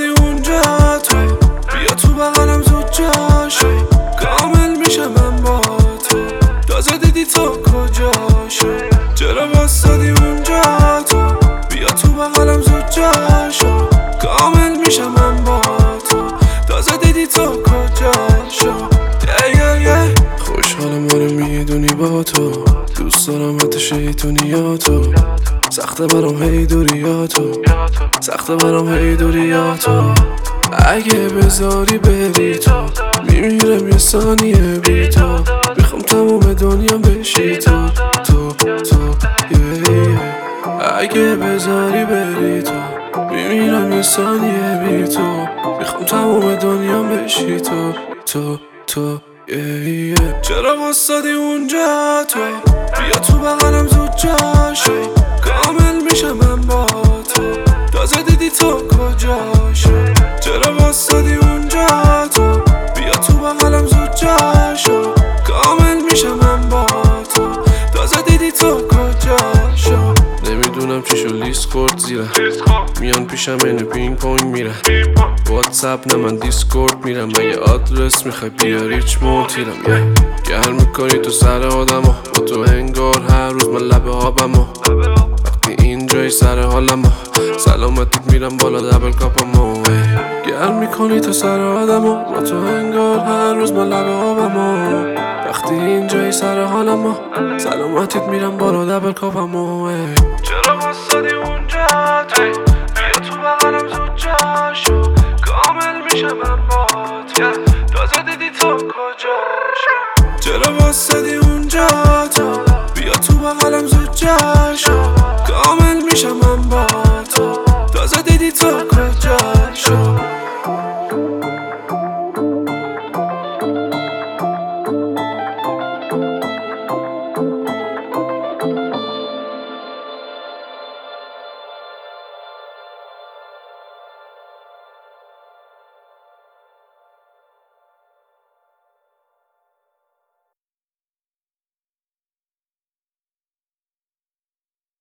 واسادی اونجا تو، بیا تو بغلم زود جاشو، کامل میشم من با تو، تازه دیدی تو کجاشو. چرا واسادی اونجا تو، بیا تو بغلم زود جاشو، کامل میشم من با تو، تازه دیدی تو کجاشو. خوشحالم آره میدونی با تو، دوست دارم حتی شیطونیاتو، سخته برام هی دوریاتو، سخته برام هی دوریاتو. اگه بذاری بری تو، میمیرم یه ثانیه بی تو، میخوام تموم دنیا بشی تو اگه بذاری بری تو، میمیرم یه ثانیه بی تو، میخوام تموم دنیا بشی تو چرا واسادی اونجا تو، بیا تو بغلم زود جاشو، کامل میشم من با تو، تازه دیدی تو کجاشو. چرا واسادی اونجا تو، بیا تو بغلم زود جاشو، کامل میشم من با تو، تازه دیدی تو کجاشو. نمیدونم چیشو لیست خورد زیرم، میان پیشم اینو پینگ پونگ میرن، واتساپ نه من دیسکورد میرم، مگه آدرس میخوای بیاری هیچ موتیرم. گرم میکنی تو سر آدمو، با تو انگار هر روز من لبه آبمو، وقتی اینجایی سر حالمو، سلامتیت میرم بالا دبل کاپمو. گرم میکنی تو سر آدمو، با تو انگار هر روز من لبه آبمو، وقتی اینجایی سر حالمو، سلامتیت میرم بالا دبل کاپمو. چرا واسادی اونجا تو، بیا تو بغلم زود جاشو، کامل میشم من با تو، تازه دیدی تو کجاشو. چرا واسادی اونجا تو، بیا تو بغلم زود جاشو، کامل میشم من با تو، تازه دیدی تو